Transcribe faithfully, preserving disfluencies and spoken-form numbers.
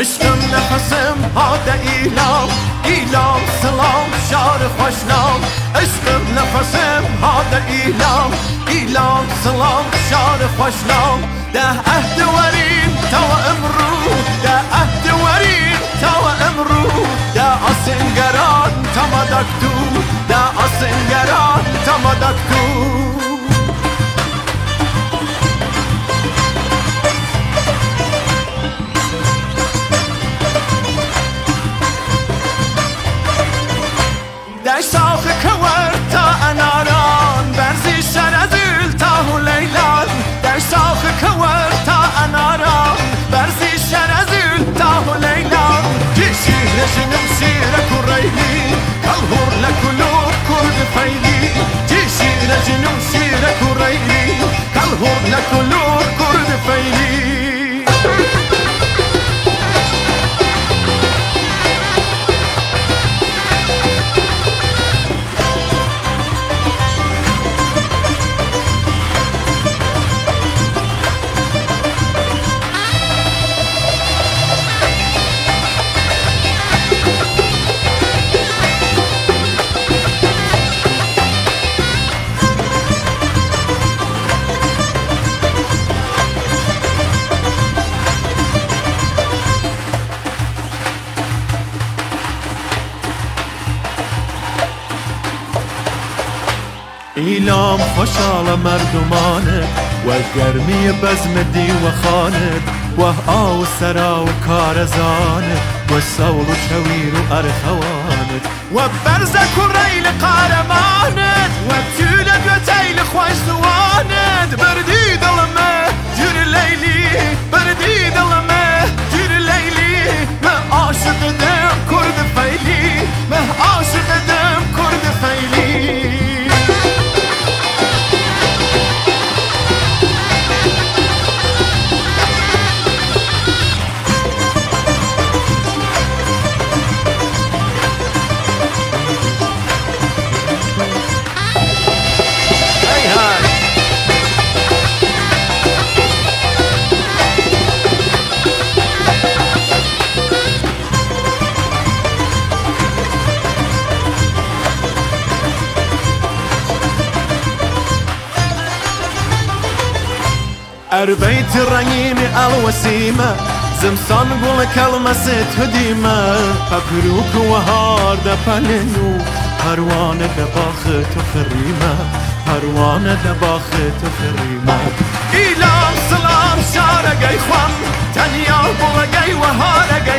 عشقم نفسم هاده ایلام ایلام سلام شار خوشنام عشقم نفسم هاده ایلام ایلام سلام شار خوشنام ده عهد ورین تا امرو ده عهد ورین تا امرو ده آسنگران تا مدکتو ده آسنگران تا مدکتو در شاخ کور تا اناران برزی شرزیل تا هلیلان در شاخ کور تا اناران برزی شرزیل تا هلیلان جی شیر جنم شیر کوریلی کلهور لکلوب کرد فیلی جی شیر جنم شیر کوریلی کلهور لکلوب کرد فیلی ایلام خوشحال مردمانه و گرمی بزم دی و خانه و آو سرا و کارزانه و سول و شویر و ارخوانه و برزک و ریل قارمانه و تیل گتیل خوش دوانه بردی دلمه جور لیلی بردی دلمه جور لیلی من عاشق دم کرد فیلی من عاشق دم کرد فیلی اربيت الرنين الوسيمة زمسان قول كلمة ست هديمة فكروك وهار دا بلنو هروانة دا باخت وخريمة هروانة دا باخت وخريمة إيلام سلام شارة جاي خوام تنيا بولا جاي وهارة